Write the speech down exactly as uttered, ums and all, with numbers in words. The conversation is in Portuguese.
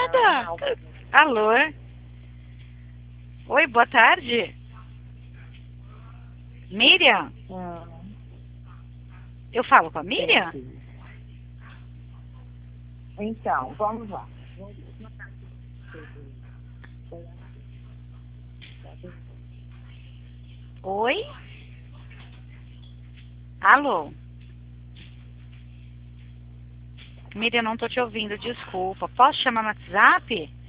nada. Alô? Oi, boa tarde. Miriam? Ah, Eu falo com a Miriam? então, vamos lá. Oi? Alô? Miriam, não tô te ouvindo, desculpa. Posso chamar no WhatsApp?